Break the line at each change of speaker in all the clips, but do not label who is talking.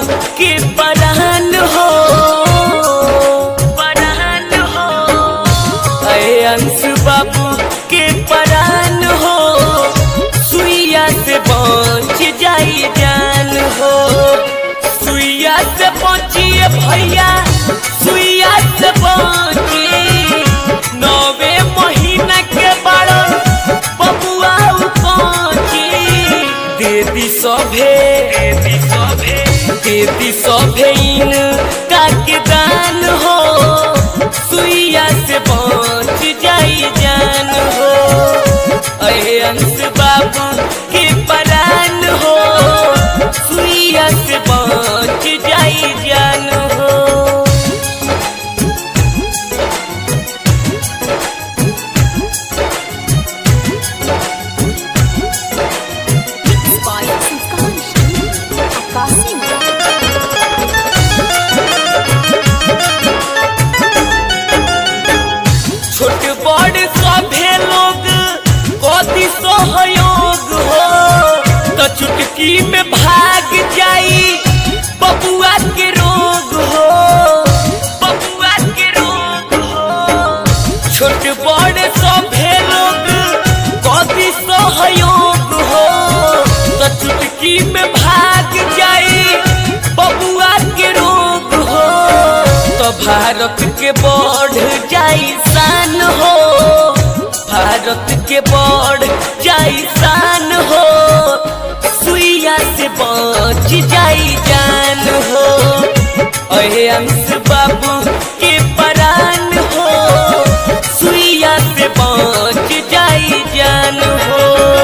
के परान हो अरे अंश बाबू के परान हो सुइया से बच जाई जान हो सुइया से बचिए भैया सुइया से बची 9 महीना के बारन बबुआ देती सभे इन काके दान हो सुइया से बच जाई जान हो अरे अंश बाबू के परान हो सुइया से बच जाई जान हो छोट बड़ सभे लोग कति सहयोग हो तो चुटकी में भाग जाई बबुआ के रोग हो छोट बड़ सभे लोग कति सहयोग हो तो चुटकी में भाग जाई बबुआ के रोग हो तो भारत के बढ़ जाई शान हो भारत के बढ़ जाई शान हो सुइया से बच जाई जान हो अहे अंश बाबू के परान हो सुइया से बच जाई जान हो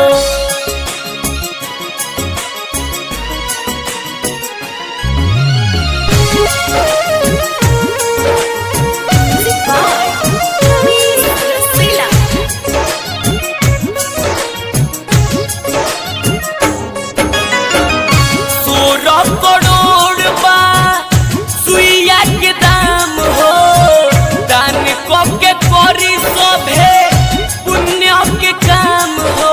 करोड़ बा सुइया के दाम हो दान के करी सभे पुण्य के काम हो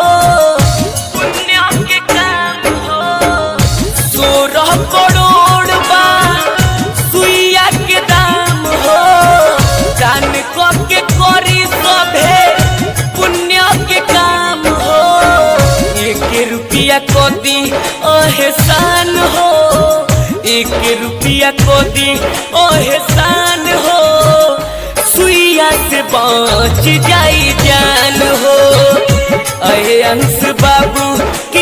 16 करोड़ बा सुइया के दाम हो दान के करी सभे पुण्य के काम हो 1 रुपया को दी एहसान हो 1 रुपया को दी एहसान हो सुइया से बच जाई जान हो अहे अंश बाबू के